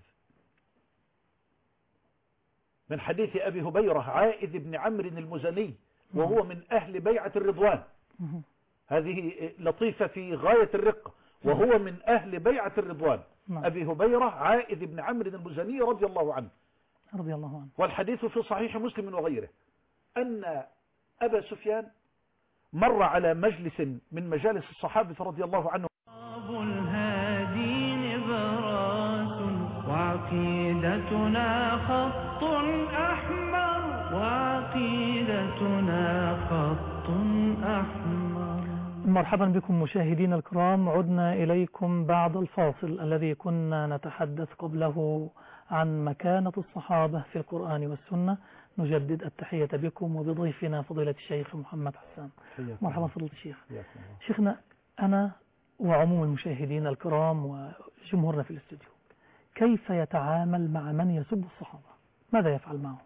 من حديث أبي هبيرة عائذ بن عمرو المزني، وهو من أهل بيعة الرضوان. هذه لطيفة في غاية الرقة، وهو من أهل بيعة الرضوان. أبي هبيرة عائذ بن عمرو المزني رضي الله عنه رضي الله عنه. والحديث في صحيح مسلم وغيره أن أبا سفيان مر على مجلس من مجالس الصحابة رضي الله عنهم. أصحاب الهادي نبراس وعقيدتنا خط أحمر، وعقيدتنا خط أحمر. مرحبا بكم مشاهدينا الكرام، عدنا إليكم بعد الفاصل الذي كنا نتحدث قبله عن مكانة الصحابة في القرآن والسنة. نجدد التحية بكم وبضيفنا فضيلة الشيخ محمد حسان. مرحبا فضيلة الشيخ. شيخنا، أنا وعموم المشاهدين الكرام وجمهورنا في الاستوديو، كيف يتعامل مع من يسب الصحابة؟ ماذا يفعل معهم؟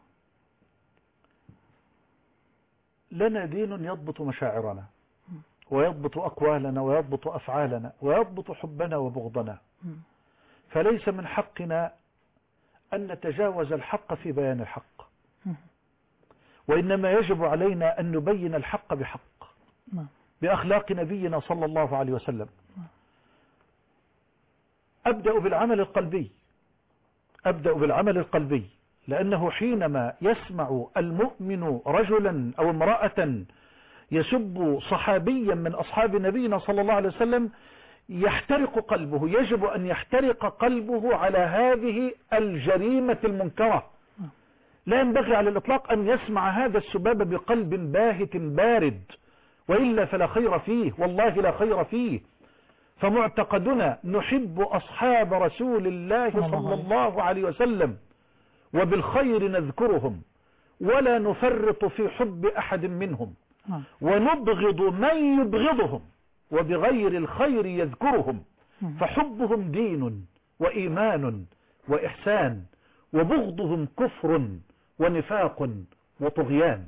لنا دين يضبط مشاعرنا ويضبط أقوالنا ويضبط أفعالنا ويضبط حبنا وبغضنا، فليس من حقنا أن نتجاوز الحق في بيان الحق، وإنما يجب علينا أن نبين الحق بحق بأخلاق نبينا صلى الله عليه وسلم. أبدأ بالعمل القلبي، أبدأ بالعمل القلبي لأنه حينما يسمع المؤمن رجلا أو امرأة يسب صحابيا من أصحاب نبينا صلى الله عليه وسلم يحترق قلبه، يجب أن يحترق قلبه على هذه الجريمة المنكرة. لا ينبغي على الإطلاق أن يسمع هذا السباب بقلب باهت بارد، وإلا فلا خير فيه، والله لا خير فيه. فمعتقدنا نحب أصحاب رسول الله صلى الله عليه وسلم وبالخير نذكرهم ولا نفرط في حب أحد منهم، ونبغض من يبغضهم وبغير الخير يذكرهم، فحبهم دين وإيمان وإحسان، وبغضهم كفر ونفاق وطغيان.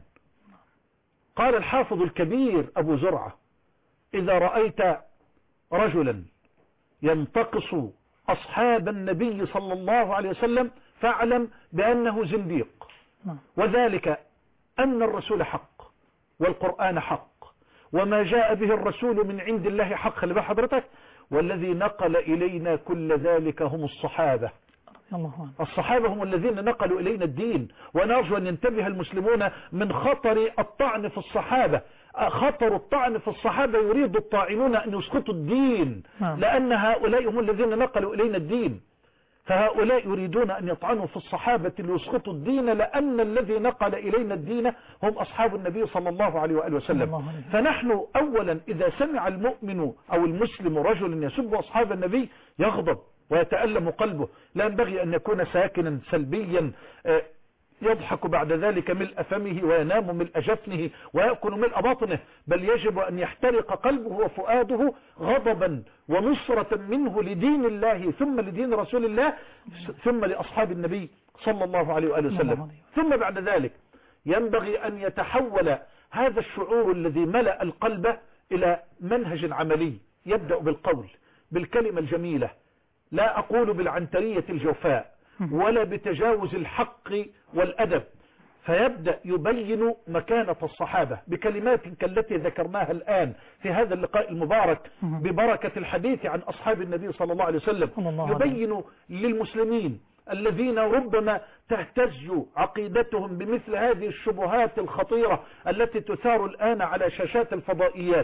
قال الحافظ الكبير أبو زرعة: إذا رأيت رجلا ينتقص أصحاب النبي صلى الله عليه وسلم فاعلم بأنه زنديق، وذلك أن الرسول حق والقرآن حق وما جاء به الرسول من عند الله حق. خلي بقى حضرتك، والذي نقل إلينا كل ذلك هم الصحابة. الصحابة هم الذين نقلوا إلينا الدين، ونرجو أن ينتبه المسلمون من خطر الطعن في الصحابة. خطر الطعن في الصحابة يريد الطاعنون أن يسقطوا الدين، لأن هؤلاء هم الذين نقلوا إلينا الدين، فهؤلاء يريدون أن يطعنوا في الصحابة ليسقطوا الدين، لأن الذي نقل إلينا الدين هم أصحاب النبي صلى الله عليه وآله وسلم. فنحن أولا إذا سمع المؤمن أو المسلم رجل يسب أصحاب النبي يغضب ويتألم قلبه، لا ينبغي أن يكون ساكنا سلبيا يضحك بعد ذلك ملء فمه وينام ملء جفنه ويأكل ملء باطنه، بل يجب أن يحترق قلبه وفؤاده غضبا ونصرة منه لدين الله ثم لدين رسول الله ثم لأصحاب النبي صلى الله عليه وآله وسلم. ثم بعد ذلك ينبغي أن يتحول هذا الشعور الذي ملأ القلب إلى منهج عملي، يبدأ بالقول بالكلمة الجميلة، لا أقول بالعنترية الجوفاء ولا بتجاوز الحق والأدب، فيبدأ يبين مكانة الصحابة بكلمات كالتي ذكرناها الآن في هذا اللقاء المبارك ببركة الحديث عن أصحاب النبي صلى الله عليه وسلم. يبين للمسلمين الذين ربما تهتز عقيدتهم بمثل هذه الشبهات الخطيرة التي تثار الآن على شاشات الفضائيات،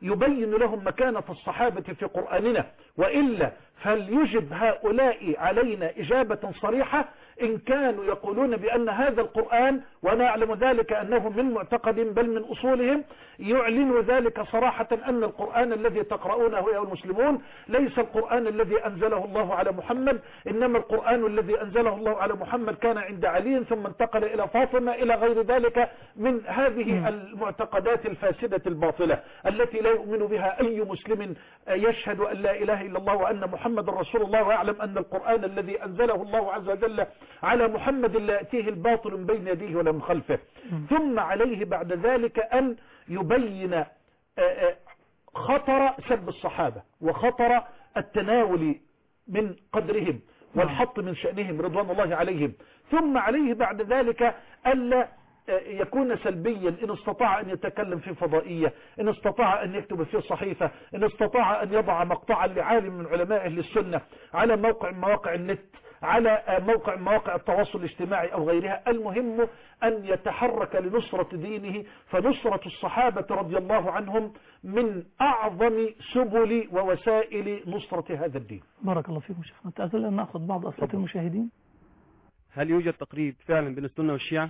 يبين لهم مكانة الصحابة في قرآننا، وإلا فليجب هؤلاء علينا إجابة صريحة إن كانوا يقولون بأن هذا القرآن، وأنا أعلم ذلك أنه من معتقد بل من أصولهم، يعلن ذلك صراحة أن القرآن الذي تقرؤونه يا المسلمون ليس القرآن الذي أنزله الله على محمد، إنما القرآن الذي أنزله الله على محمد كان عند علي ثم انتقل إلى فاطمة إلى غير ذلك من هذه المعتقدات الفاسدة الباطلة التي لا يؤمن بها أي مسلم يشهد أن لا إله إلا الله وأن محمد رسول الله، ويعلم أن القرآن الذي أنزله الله عز وجل على محمد لا يأتيه الباطل من بين يديه ولا من خلفه. ثم عليه بعد ذلك أن يبين خطر سب الصحابة وخطر التناول من قدرهم والحط من شأنهم رضوان الله عليهم. ثم عليه بعد ذلك ألا يكون سلبيا، إن استطاع أن يتكلم في فضائية، إن استطاع أن يكتب في صحيفة، إن استطاع أن يضع مقطعا لعالم من علماء أهل السنة على موقع من مواقع النت، على موقع من مواقع التواصل الاجتماعي أو غيرها. المهم أن يتحرك لنصرة دينه، فنصرة الصحابة رضي الله عنهم من أعظم سبل ووسائل نصرة هذا الدين. بارك الله فيكم شيخنا. تأذل أن نأخذ بعض أسئلة المشاهدين. هل يوجد تقريب فعلا بين السنة والشيعة؟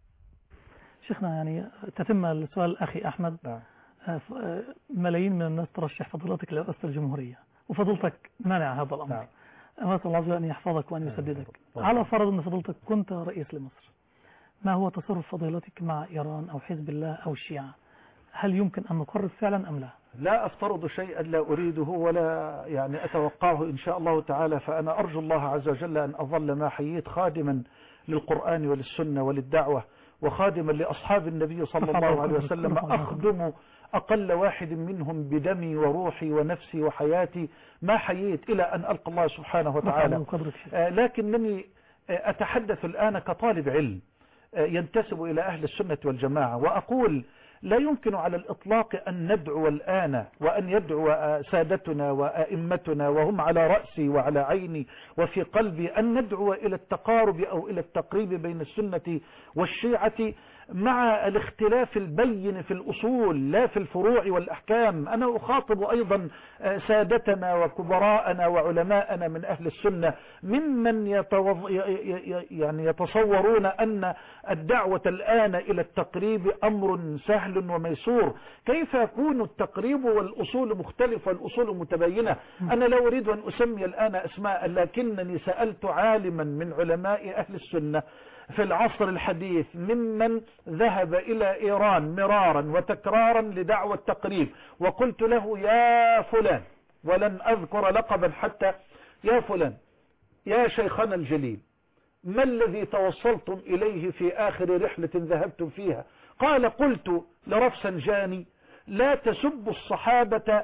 شيخنا يعني تتم السؤال الأخي أحمد. نعم. ملايين من الناس ترشح فضيلتك لرئاسة الجمهورية وفضيلتك مانع هذا الأمر. نعم. أسأل الله عز وجل أن يحفظك وأن يسددك. على فرض أن فضيلتك كنت رئيس لمصر، ما هو تصرف فضيلتك مع إيران أو حزب الله أو الشيعة؟ هل يمكن أن نقرب فعلا أم لا؟ لا أفترض شيئا لا أريده ولا يعني أتوقعه إن شاء الله تعالى. فأنا أرجو الله عز وجل أن أظل ما حييت خادما للقرآن وللسنة وللدعوة، وخادما لأصحاب النبي صلى الله عليه وسلم، أخدم أقل واحد منهم بدمي وروحي ونفسي وحياتي ما حييت إلى أن ألقى الله سبحانه وتعالى. آه لكنني آه أتحدث الآن كطالب علم آه ينتسب إلى أهل السنة والجماعة، وأقول لا يمكن على الإطلاق أن ندعو الآن وأن يدعو سادتنا وأئمتنا وهم على رأسي وعلى عيني وفي قلبي أن ندعو إلى التقارب أو إلى التقريب بين السنة والشيعة مع الاختلاف البين في الأصول لا في الفروع والأحكام. أنا أخاطب أيضا سادتنا وكبراءنا وعلماءنا من أهل السنة ممن يتوض... يعني يتصورون أن الدعوة الآن إلى التقريب أمر سهل وميسور. كيف يكون التقريب والأصول مختلفة والأصول متباينة؟ أنا لا أريد أن أسمي الآن أسماء، لكنني سألت عالما من علماء أهل السنة في العصر الحديث ممن ذهب إلى إيران مرارا وتكرارا لدعوة التقريب، وقلت له يا فلان، ولن أذكر لقبا حتى، يا فلان يا شيخنا الجليل، ما الذي توصلتم إليه في آخر رحلة ذهبتم فيها؟ قال قلت لرفسنجاني لا تسبوا الصحابة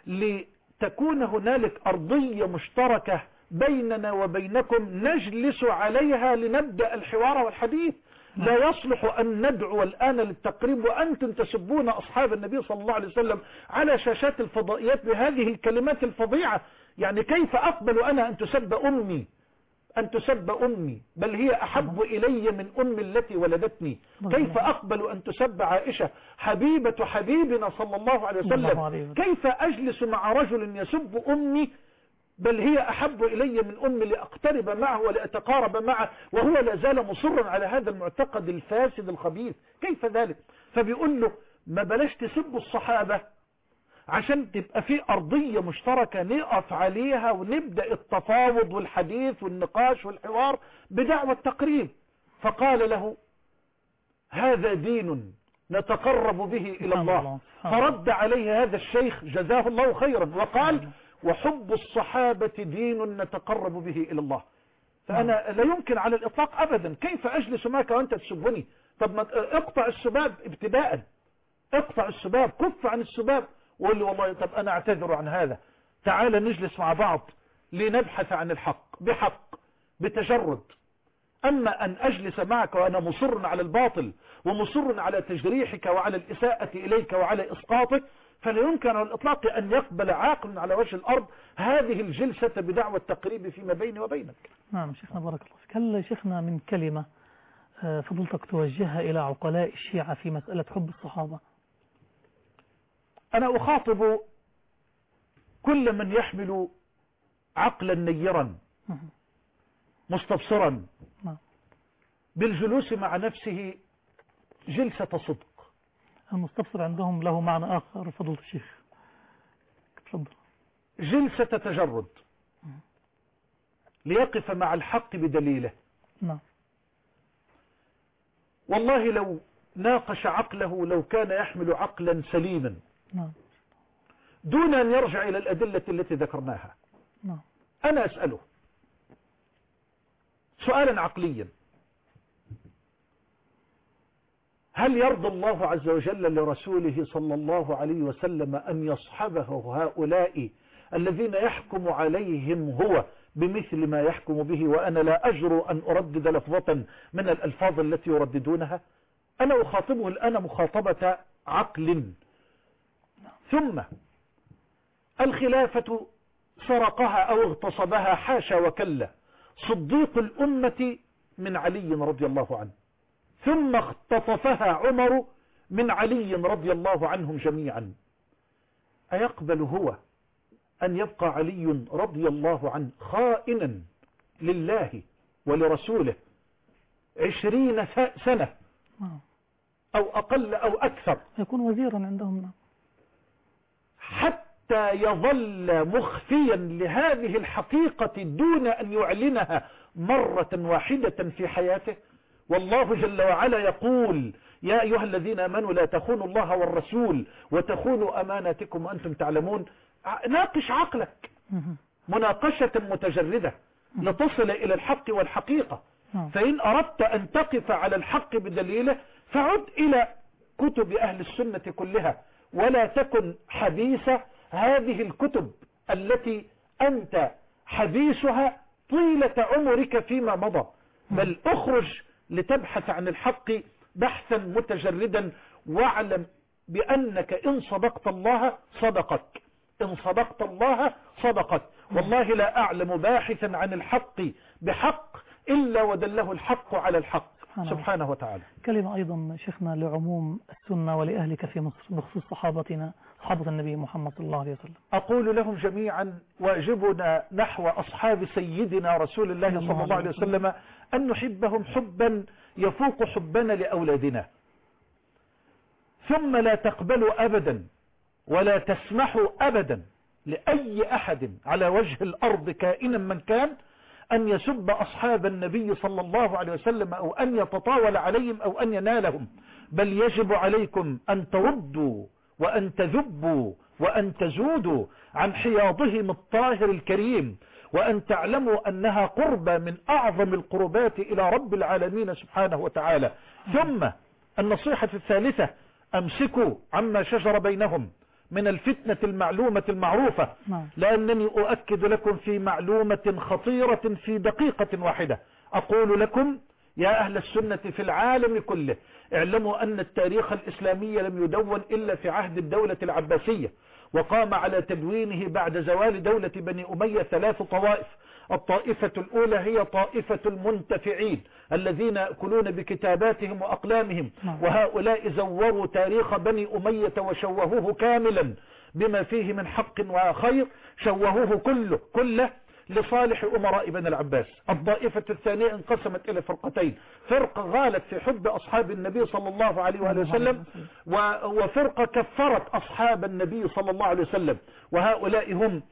لتكون هنالك أرضية مشتركة بيننا وبينكم نجلس عليها لنبدأ الحوار والحديث. لا يصلح أن ندعو الآن للتقريب وأنتم تسبون أصحاب النبي صلى الله عليه وسلم على شاشات الفضائيات بهذه الكلمات الفظيعة. يعني كيف أقبل أنا أن تسب أمي أن تسب أمي بل هي أحب إلي من أمي التي ولدتني؟ كيف أقبل أن تسب عائشة حبيبة حبيبنا صلى الله عليه وسلم؟ كيف أجلس مع رجل يسب أمي بل هي أحب إلي من أمي لأقترب معه ولأتقارب معه، وهو لا زال مصرا على هذا المعتقد الفاسد الخبيث؟ كيف ذلك؟ فبيقول له ما بلاش تسبوا الصحابة عشان تبقى في أرضية مشتركة نقف عليها ونبدأ التفاوض والحديث والنقاش والحوار بدعوة التقريب. فقال له هذا دين نتقرب به إلى الله. فرد عليه هذا الشيخ جزاه الله خيرا وقال وحب الصحابة دين نتقرب به إلى الله. فأنا لا يمكن على الإطلاق أبدا كيف أجلس معك وأنت تسبني؟ طب ما اقطع السباب ابتداء، اقطع السباب، كف عن السباب، وقول لي والله طب أنا أعتذر عن هذا، تعال نجلس مع بعض لنبحث عن الحق بحق بتجرد. أما أن أجلس معك وأنا مصر على الباطل ومصر على تجريحك وعلى الإساءة إليك وعلى إسقاطك، فلا يمكن على الإطلاق أن يقبل عاقل على وجه الأرض هذه الجلسة بدعوة التقريب فيما بيني وبينك. نعم شيخنا بارك الله فيك. هل شيخنا من كلمة فضلتك توجهها إلى عقلاء الشيعة في مسألة حب الصحابة؟ أنا أخاطب كل من يحمل عقلا نيرا مستبصرا بالجلوس مع نفسه جلسة صدق. المستبصر عندهم له معنى آخر فضيلة الشيخ. تفضل. جلسة تجرد ليقف مع الحق بدليله. نعم. والله لو ناقش عقله لو كان يحمل عقلا سليما نعم. دون أن يرجع إلى الأدلة التي ذكرناها. نعم. أنا أسأله سؤالا عقليا: هل يرضى الله عز وجل لرسوله صلى الله عليه وسلم أن يصحبه هؤلاء الذين يحكم عليهم هو بمثل ما يحكم به وأنا لا أجر أن أردد لفظة من الألفاظ التي يرددونها؟ أنا أخاطبه الآن مخاطبة عقل. ثم الخلافة سرقها أو اغتصبها حاشا وكلا صديق الأمة من علي رضي الله عنه، ثم اختطفها عمر من علي رضي الله عنهم جميعا. أيقبل هو أن يبقى علي رضي الله عنه خائنا لله ولرسوله عشرين سنة أو أقل أو أكثر، يكون وزيرا عندهم حتى يظل مخفيا لهذه الحقيقة دون أن يعلنها مرة واحدة في حياته؟ والله جل وعلا يقول: يا أيها الذين آمنوا لا تخونوا الله والرسول وتخونوا أماناتكم وأنتم تعلمون. ناقش عقلك مناقشة متجردة لتصل إلى الحق والحقيقة. فإن أردت أن تقف على الحق بدليله فعد إلى كتب أهل السنة كلها، ولا تكن حديث هذه الكتب التي أنت حديثها طيلة عمرك فيما مضى، بل أخرج لتبحث عن الحق بحثا متجردا، واعلم بأنك إن صدقت الله صدقك، إن صدقت الله صدقك. والله لا أعلم باحثا عن الحق بحق إلا ودله الحق على الحق سبحانه وتعالى. كلمة أيضا شيخنا لعموم السنة ولأهلك في مصر بخصوص صحابتنا صحابة النبي محمد صلى الله عليه وسلم. أقول لهم جميعا: واجبنا نحو أصحاب سيدنا رسول الله صلى الله عليه وسلم أن نحبهم حبا يفوق حبنا لأولادنا، ثم لا تقبلوا أبدا ولا تسمحوا أبدا لأي أحد على وجه الأرض كائنا من كان أن يسب أصحاب النبي صلى الله عليه وسلم أو أن يتطاول عليهم أو أن ينالهم، بل يجب عليكم أن تردوا وأن تذبوا وأن تزودوا عن حياضهم الطاهر الكريم، وأن تعلموا أنها قربة من أعظم القربات إلى رب العالمين سبحانه وتعالى. ثم النصيحة الثالثة: أمسكوا عما شجر بينهم من الفتنة المعلومة المعروفة، لأنني أؤكد لكم في معلومة خطيرة في دقيقة واحدة. أقول لكم يا أهل السنة في العالم كله: اعلموا أن التاريخ الإسلامي لم يدون إلا في عهد الدولة العباسية، وقام على تدوينه بعد زوال دولة بني أمية ثلاث طوائف. الطائفة الأولى هي طائفة المنتفعين الذين يأكلون بكتاباتهم وأقلامهم، وهؤلاء زوروا تاريخ بني أمية وشوهوه كاملا بما فيه من حق وخير، شوهوه كله كله لصالح أمراء بني العباس. الطائفة الثانية انقسمت إلى فرقتين: فرقة غالت في حب أصحاب النبي صلى الله عليه وآله وسلم، وفرقة كفرت أصحاب النبي صلى الله عليه وسلم، وهؤلاء هم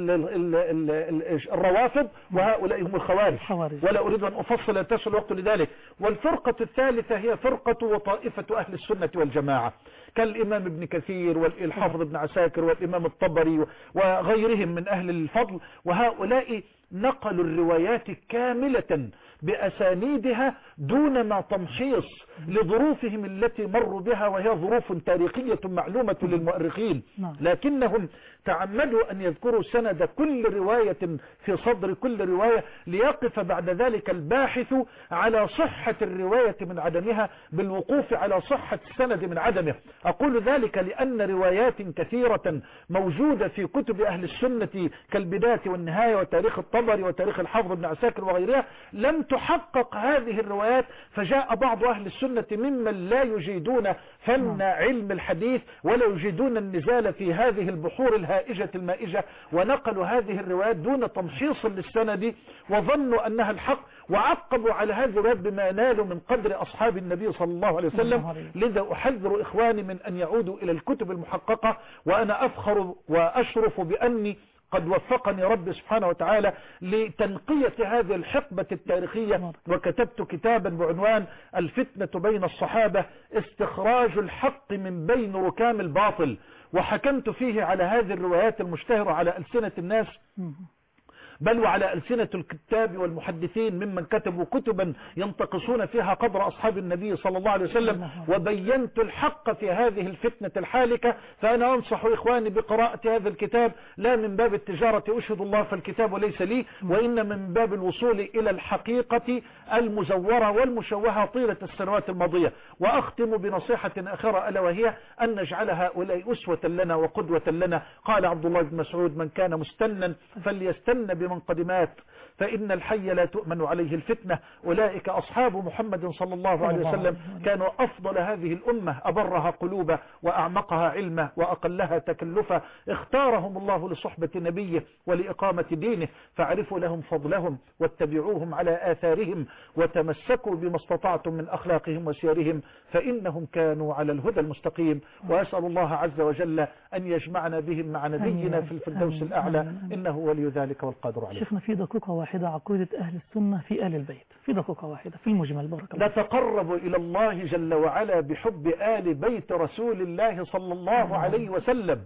الروافض وهؤلاء هم الخوارج، ولا أريد أن أفصل تسل الوقت لذلك. والفرقة الثالثة هي فرقة وطائفة أهل السنة والجماعة كالإمام ابن كثير والحافظ ابن عساكر والإمام الطبري وغيرهم من أهل الفضل، وهؤلاء نقلوا الروايات كاملة بأسانيدها دون ما تمحيص لظروفهم التي مروا بها، وهي ظروف تاريخية معلومة للمؤرخين، لكنهم تعمدوا أن يذكروا سند كل رواية في صدر كل رواية، ليقف بعد ذلك الباحث على صحة الرواية من عدمها بالوقوف على صحة السند من عدمه. أقول ذلك لأن روايات كثيرة موجودة في كتب أهل السنة كالبداية والنهاية وتاريخ الطبري وتاريخ الحافظ ابن عساكر وغيرها لم تحقق هذه الروايات. فجاء بعض أهل السنة ممن لا يجيدون فن علم الحديث ولا يجيدون النزال في هذه البحور الهائجة المائجة، ونقلوا هذه الروايات دون تمحيص للسند وظنوا أنها الحق، وعقبوا على هذه الروايات بما نالوا من قدر أصحاب النبي صلى الله عليه وسلم. لذا أحذر إخواني من أن يعودوا إلى الكتب المحققة، وأنا أفخر وأشرف بأني قد وفقني رب سبحانه وتعالى لتنقية هذه الحقبة التاريخية، وكتبت كتابا بعنوان الفتنة بين الصحابة، استخراج الحق من بين ركام الباطل، وحكمت فيه على هذه الروايات المشتهرة على ألسنة الناس، بل وعلى ألسنة الكتاب والمحدثين ممن كتبوا كتبا ينتقصون فيها قدر أصحاب النبي صلى الله عليه وسلم، وبينت الحق في هذه الفتنة الحالكة. فأنا أنصح إخواني بقراءة هذا الكتاب لا من باب التجارة أشهد الله فالكتاب ليس لي، وإن من باب الوصول إلى الحقيقة المزورة والمشوهة طيلة السنوات الماضية. وأختم بنصيحة آخرة ألا وهي أن نجعل هؤلاء أسوة لنا وقدوة لنا. قال عبد الله بن مسعود: من كان مستنا فليستن بمن قد مات، فإن الحي لا تؤمن عليه الفتنة. أولئك أصحاب محمد صلى الله عليه وسلم، كانوا أفضل هذه الأمة، أبرها قلوبا وأعمقها علما وأقلها تكلفا. اختارهم الله لصحبة نبيه ولإقامة دينه، فاعرفوا لهم فضلهم واتبعوهم على آثارهم، وتمسكوا بما استطعتم من أخلاقهم وسيرهم، فإنهم كانوا على الهدى المستقيم. وأسأل الله عز وجل أن يجمعنا بهم مع نبينا في الفردوس الأعلى، إنه ولي ذلك والقادر عليه. شيخنا في دقيقة واحدة عقيدة أهل السنة في آل البيت، في دقيقة واحدة في المجمل، بارك الله. نتقرب إلى الله جل وعلا بحب آل بيت رسول الله صلى الله عليه وسلم،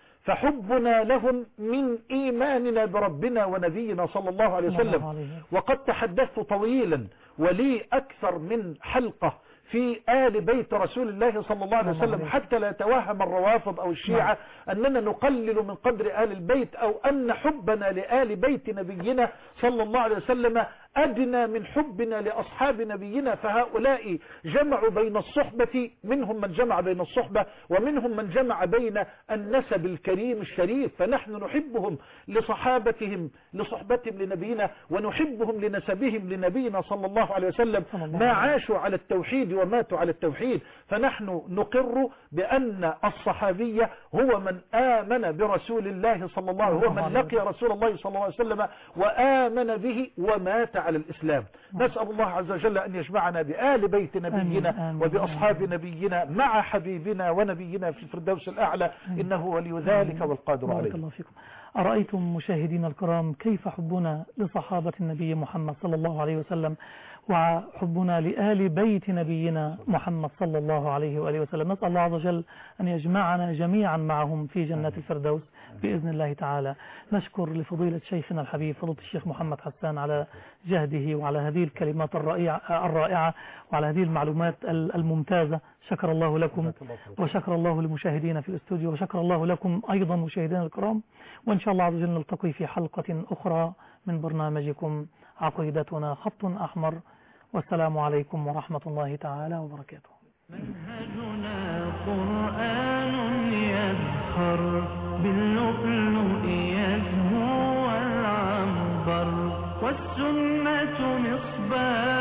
فحبنا لهم من إيماننا بربنا ونبينا صلى الله عليه وسلم. وقد تحدثت طويلا ولي أكثر من حلقة في آل بيت رسول الله صلى الله عليه وسلم، حتى لا يتوهم الروافض أو الشيعة أننا نقلل من قدر آل البيت، أو أن حبنا لآل بيت نبينا صلى الله عليه وسلم أدنى من حبنا لأصحاب نبينا. فهؤلاء جمعوا بين الصحبة، منهم من جمع بين الصحبة ومنهم من جمع بين النسب الكريم الشريف، فنحن نحبهم لصحابتهم لصحبتهم لنبينا، ونحبهم لنسبهم لنبينا صلى الله عليه وسلم. ما عاشوا على التوحيد وماتوا على التوحيد. فنحن نقر بأن الصحابية هو من آمن برسول الله صلى الله عليه وسلم، هو من لقي رسول الله صلى الله عليه وسلم وآمن به ومات على الإسلام. نسأل الله عز وجل أن يجمعنا بآل بيت نبينا وبأصحاب نبينا مع حبيبنا ونبينا في الفردوس الأعلى، إنه ولي ذلك والقادر عليه. الله فيكم. أرأيتم مشاهدينا الكرام كيف حبنا لصحابة النبي محمد صلى الله عليه وسلم وحبنا لآل بيت نبينا محمد صلى الله عليه وآله وسلم. نسأل الله عز وجل أن يجمعنا جميعا معهم في جنات الفردوس بإذن الله تعالى. نشكر لفضيلة شيخنا الحبيب فضيلة الشيخ محمد حسان على جهده وعلى هذه الكلمات الرائعة وعلى هذه المعلومات الممتازة. شكر الله لكم وشكر الله للمشاهدين في الاستوديو، وشكر الله لكم أيضا مشاهدينا الكرام. وإن شاء الله عز وجل نلتقي في حلقة أخرى من برنامجكم عقيدتنا خط أحمر، والسلام عليكم ورحمة الله تعالى وبركاته. منهجنا قرآن يزخر باللؤلؤ يزهو والعنبر، والسنة مصباح